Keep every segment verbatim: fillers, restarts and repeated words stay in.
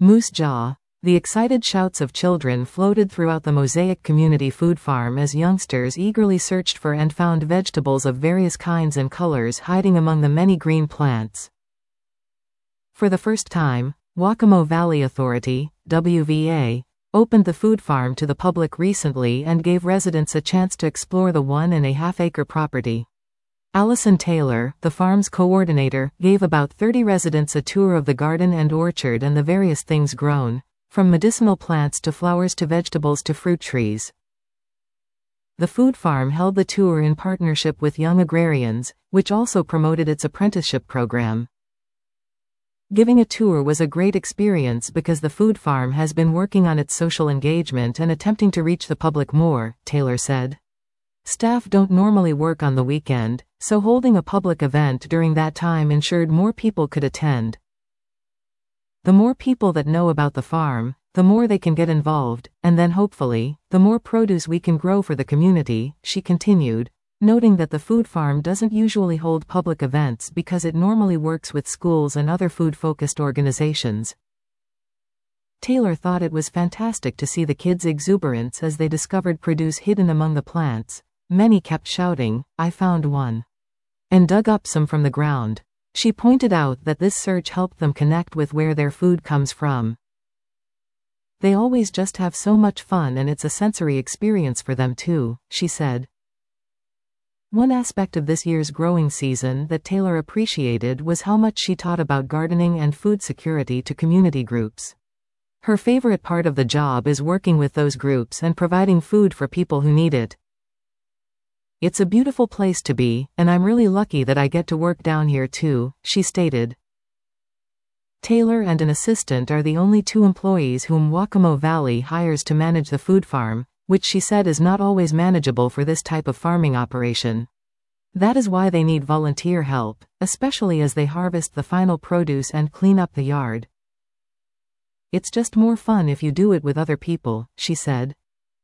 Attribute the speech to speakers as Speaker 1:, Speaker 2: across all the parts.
Speaker 1: Moose Jaw. The excited shouts of children floated throughout the Mosaic Community Food Farm as youngsters eagerly searched for and found vegetables of various kinds and colors hiding among the many green plants. For the first time, Waccamo Valley Authority, W V A, opened the food farm to the public recently and gave residents a chance to explore the one and a half acre property. Allison Taylor, the farm's coordinator, gave about thirty residents a tour of the garden and orchard and the various things grown, from medicinal plants to flowers to vegetables to fruit trees. The food farm held the tour in partnership with Young Agrarians, which also promoted its apprenticeship program. Giving a tour was a great experience because the food farm has been working on its social engagement and attempting to reach the public more, Taylor said. Staff don't normally work on the weekend, so holding a public event during that time ensured more people could attend. The more people that know about the farm, the more they can get involved, and then hopefully, the more produce we can grow for the community, she continued, noting that the food farm doesn't usually hold public events because it normally works with schools and other food-focused organizations. Taylor thought it was fantastic to see the kids' exuberance as they discovered produce hidden among the plants. Many kept shouting, "I found one," and dug up some from the ground. She pointed out that this search helped them connect with where their food comes from. They always just have so much fun and it's a sensory experience for them too, she said. One aspect of this year's growing season that Taylor appreciated was how much she taught about gardening and food security to community groups. Her favorite part of the job is working with those groups and providing food for people who need it. It's a beautiful place to be, and I'm really lucky that I get to work down here too, she stated. Taylor and an assistant are the only two employees whom Waccamo Valley hires to manage the food farm, which she said is not always manageable for this type of farming operation. That is why they need volunteer help, especially as they harvest the final produce and clean up the yard. It's just more fun if you do it with other people, she said.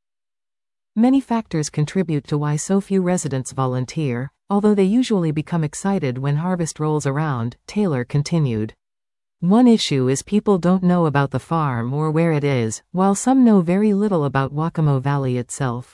Speaker 1: Many factors contribute to why so few residents volunteer, although they usually become excited when harvest rolls around, Taylor continued. One issue is people don't know about the farm or where it is, while some know very little about Waccamo Valley itself.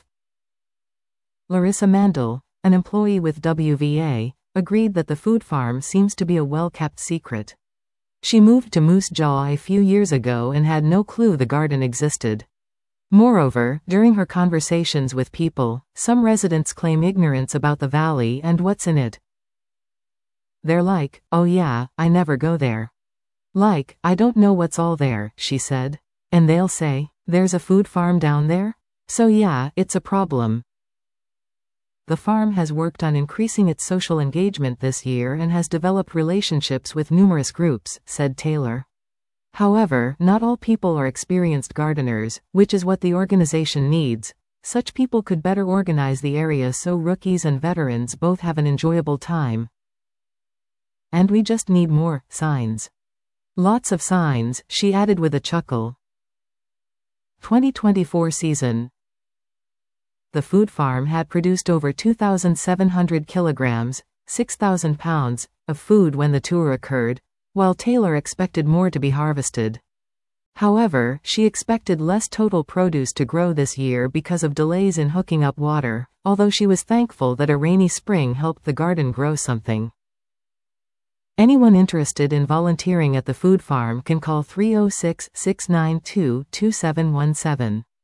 Speaker 1: Larissa Mandel, an employee with W V A, agreed that the food farm seems to be a well-kept secret. She moved to Moose Jaw a few years ago and had no clue the garden existed. Moreover, during her conversations with people, some residents claim ignorance about the valley and what's in it. They're like, "Oh yeah, I never go there." Like, "I don't know what's all there," she said. And they'll say, "There's a food farm down there? So yeah, it's a problem." The farm has worked on increasing its social engagement this year and has developed relationships with numerous groups, said Taylor. However, not all people are experienced gardeners, which is what the organization needs. Such people could better organize the area so rookies and veterans both have an enjoyable time. And we just need more signs. Lots of signs, she added with a chuckle. twenty twenty-four season. The food farm had produced over two thousand seven hundred kilograms, six thousand pounds, of food when the tour occurred, while Taylor expected more to be harvested. However, she expected less total produce to grow this year because of delays in hooking up water, although she was thankful that a rainy spring helped the garden grow something. Anyone interested in volunteering at the food farm can call three oh six, six nine two, two seven one seven.